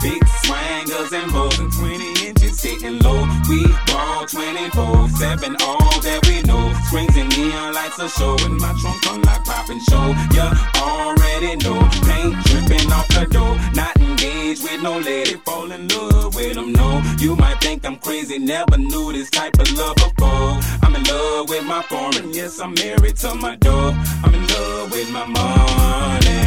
Big swangers and bows and 20 inches sitting low. We ball 24/7, all that we know. Springs and neon lights are showing. My trunk unlock popping show. You already know. Paint dripping off the door. Not engaged with no lady. Fall in love with them, no. You might think I'm crazy. Never knew this type of love before. I'm in love with my foreign. Yes, I'm married to my dog. I'm in love with my money.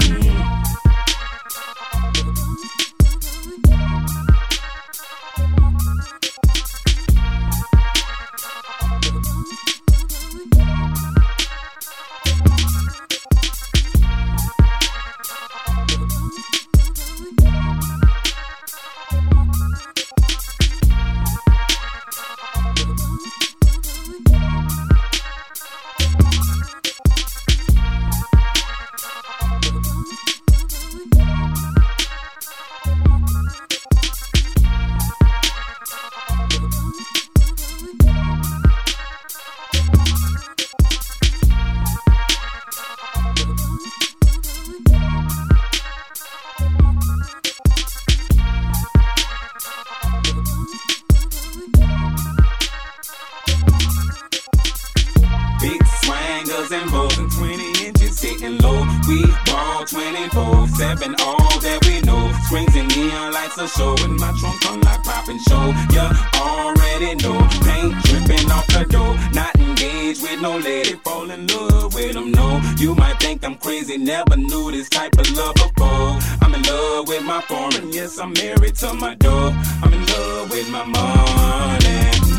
And bows and 20 inches sitting low. We ball 24/7, all that we know. Springs and neon lights are showing. My trunk unlock popping show. You already know. Paint dripping off the door. Not engaged with no lady. Fall in love with them, no. You might think I'm crazy. Never knew this type of love before. I'm in love with my foreign. Yes, I'm married to my dog. I'm in love with my money.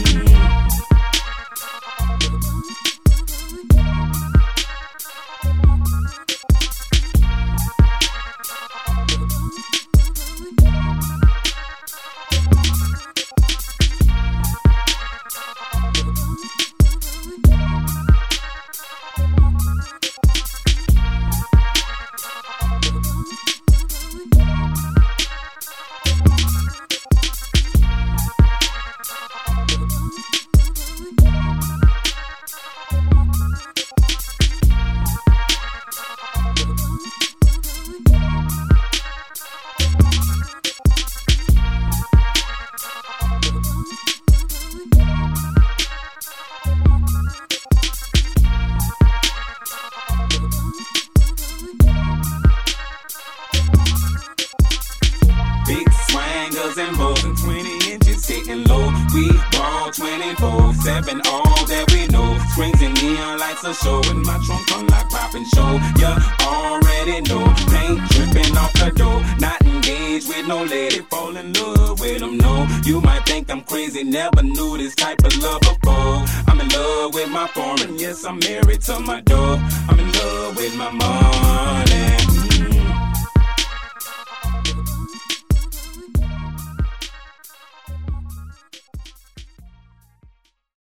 And bows and 20 inches sitting low. We ball 24/7, all that we know. Springs and neon lights are showing. My trunk unlock popping show. You already know. Paint dripping off the door. Not engaged with no lady. Fall in love with them, no. You might think I'm crazy. Never knew this type of love before. I'm in love with my foreign. Yes, I'm married to my dog. I'm in